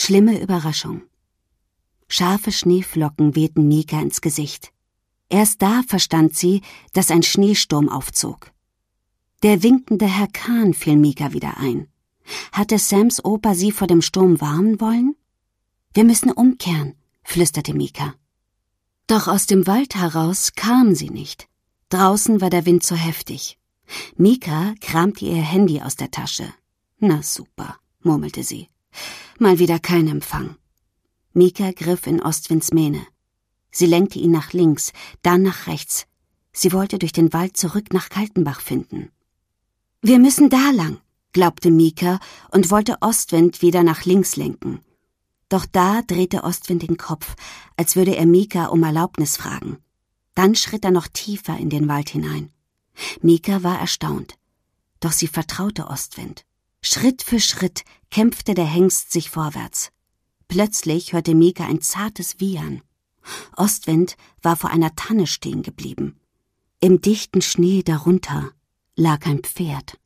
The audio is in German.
Schlimme Überraschung. Scharfe Schneeflocken wehten Mika ins Gesicht. Erst da verstand sie, dass ein Schneesturm aufzog. Der winkende Herr Kahn fiel Mika wieder ein. Hatte Sams Opa sie vor dem Sturm warnen wollen? Wir müssen umkehren, flüsterte Mika. Doch aus dem Wald heraus kam sie nicht. Draußen war der Wind zu heftig. Mika kramte ihr Handy aus der Tasche. Na super, murmelte sie. Mal wieder kein Empfang. Mika griff in Ostwinds Mähne. Sie lenkte ihn nach links, dann nach rechts. Sie wollte durch den Wald zurück nach Kaltenbach finden. Wir müssen da lang, glaubte Mika und wollte Ostwind wieder nach links lenken. Doch da drehte Ostwind den Kopf, als würde er Mika um Erlaubnis fragen. Dann schritt er noch tiefer in den Wald hinein. Mika war erstaunt. Doch sie vertraute Ostwind. Schritt für Schritt kämpfte der Hengst sich vorwärts. Plötzlich hörte Mika ein zartes Wiehern. Ostwind war vor einer Tanne stehen geblieben. Im dichten Schnee darunter lag ein Pferd.